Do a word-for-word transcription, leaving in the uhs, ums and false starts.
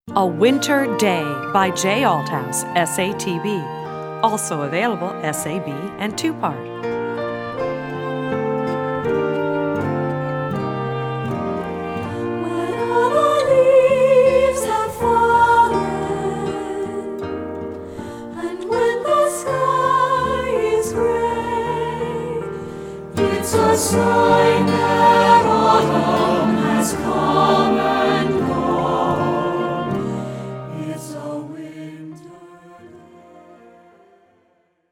A Winter Day by Jay Althouse, S A T B. Also available S A B and two-part.